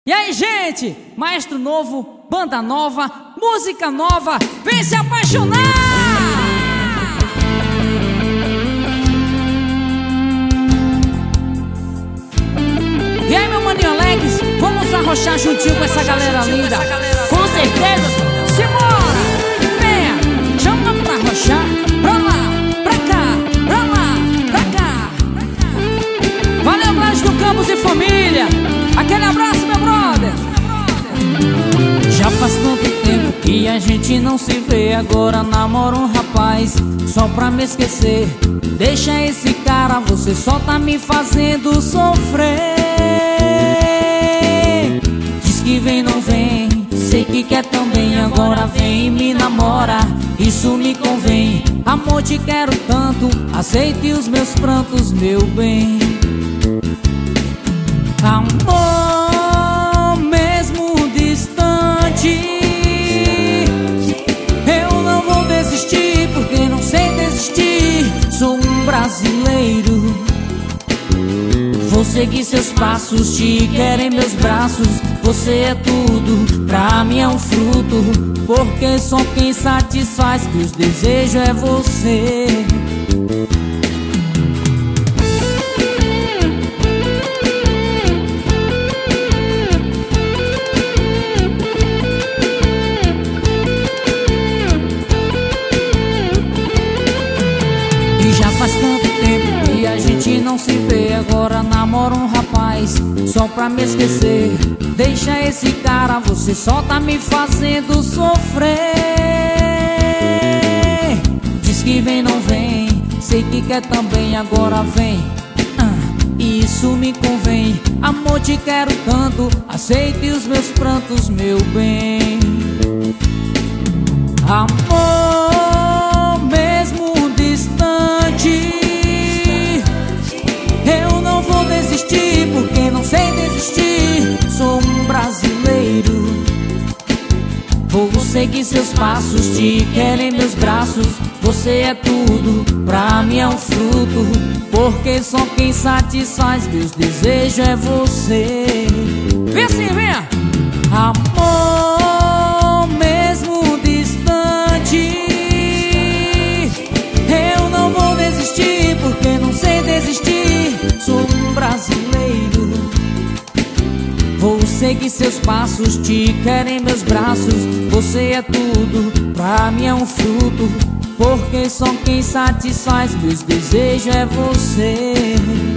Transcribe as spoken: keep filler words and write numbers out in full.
E aí, gente? Maestro novo, banda nova, música nova, vem se apaixonar! E aí, meu maninho Alex, vamos arrochar juntinho com essa galera linda? Com certeza! Simbora! Venha, chama pra arrochar, pra lá, pra cá, pra lá, pra cá, pra cá. Valeu, Blas do Campos e família! Aquele abraço, meu brother! Já faz tanto tempo que a gente não se vê. Agora namoro um rapaz só pra me esquecer. Deixa esse cara, você só tá me fazendo sofrer. Diz que vem, não vem, sei que quer também. Agora vem e me namora, isso me convém. Amor, te quero tanto, aceite os meus prantos, meu bem. Amor, mesmo distante, eu não vou desistir, porque não sei desistir. Sou um brasileiro, vou seguir seus passos, te quero em meus braços. Você é tudo, pra mim é um fruto, porque só quem satisfaz meus desejos é você. Já faz tanto tempo que a gente não se vê. Agora namoro um rapaz só pra me esquecer. Deixa esse cara, você só tá me fazendo sofrer. Diz que vem, não vem, sei que quer também. Agora vem, ah, isso me convém. Amor, te quero tanto, aceite os meus prantos, meu bem. Amor, mesmo distante, eu não vou desistir, porque não sei desistir. Sou um brasileiro, vou seguir seus passos, te quero em meus braços. Você é tudo, pra mim é um fruto, porque só quem satisfaz meus desejos é você. Vem assim, venha! Amor, mesmo distante, eu não vou desistir, porque não sei desistir. Sou um brasileiro, vou seguir seus passos, te quero em meus braços. Você é tudo, pra mim é um fruto, porque só quem satisfaz meus desejos é você.